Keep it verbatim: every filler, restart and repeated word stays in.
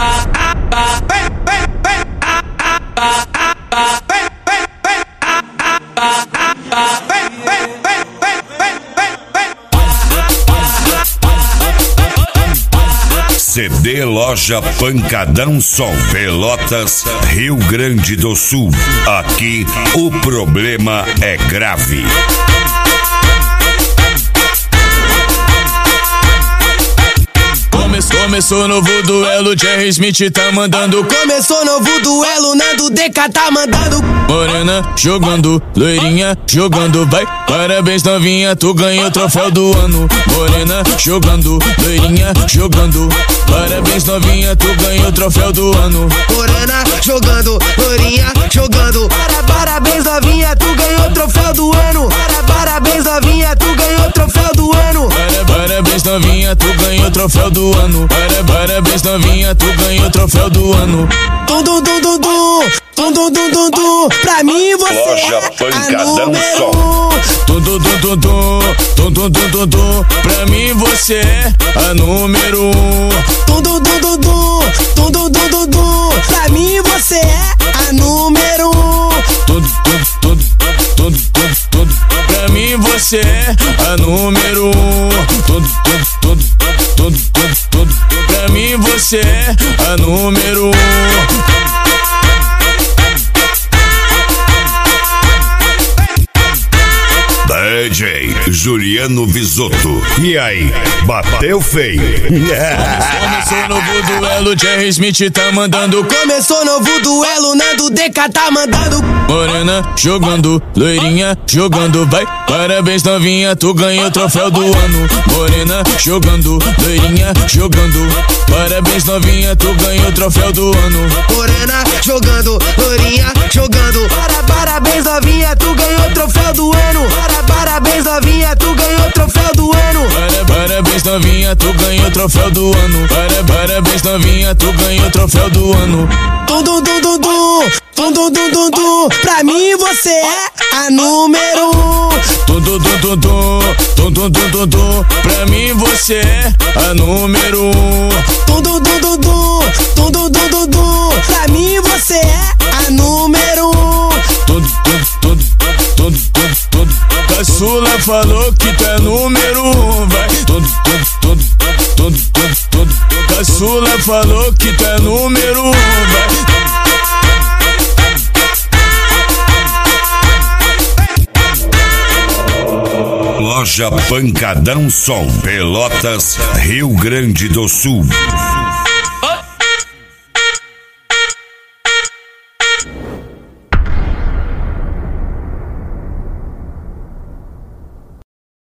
C D Loja Pancadão Som, Pelotas, Rio Grande do Sul. Aqui o problema é grave. Começou novo duelo, Jerry Smith tá mandando. Começou novo duelo, Nando D K tá mandando. Morena jogando, loirinha jogando, vai. Parabéns novinha, tu ganhou o troféu do ano. Morena jogando, loirinha jogando. Parabéns novinha, tu ganhou o troféu do ano. Morena jogando, loirinha jogando. Para, parabéns novinha, tu ganhou o troféu do ano. Para, parabéns novinha, tu ganhou o troféu do ano. Para, parabéns novinha, tu ganhou o troféu do ano. Para, parabéns novinha, tu ganhou o troféu do ano. Tum dum dum dum dum, tum dum dum dum dum. Pra mim você Loja é Pancadão a Som. Tum dum dum dum dum, tum dum dum dum dum. Pra mim você é a número um. Tum dum dum dum dum, tum dum dum dum dum. Pra mim você é a número um. Tum tum tum tum tum tum. Pra mim você é a número um. Tum tum tum tum tum tum. Pra mim você é a número um. D J Juliano Visotto. E aí, bateu feio? Começou novo duelo, Jerry Smith tá mandando. Começou novo duelo, Nando D K tá mandando. Morena jogando, loirinha jogando, vai. Parabéns novinha, tu ganhou o troféu do ano. Morena jogando, loirinha jogando. Parabéns novinha, tu ganhou o troféu do ano. Morena jogando, loirinha jogando. Para, parabéns novinha, tu ganhou o troféu do ano. Para, parabéns novinha, tu ganhou o troféu do ano. Para, parabéns novinha, tu ganhou o troféu do ano. Para, parabéns novinha, tu ganhou o troféu do ano. Tum dum dum dum dum, tum dum dum dum dum. Pra mim você é a número um. Tum tum tum tum tum, tum tum tum tum tum. Pra mim você é a número um. Tum dum dum dum dum, tum dum dum dum dum. Pra mim você é a número um. Tum tum tum tum tum tum. Caçula falou que tu é número um, vai. Tum tum tum tum tum tum. Caçula falou que tu é número um, vai. Loja Pancadão Som, Pelotas, Rio Grande do Sul.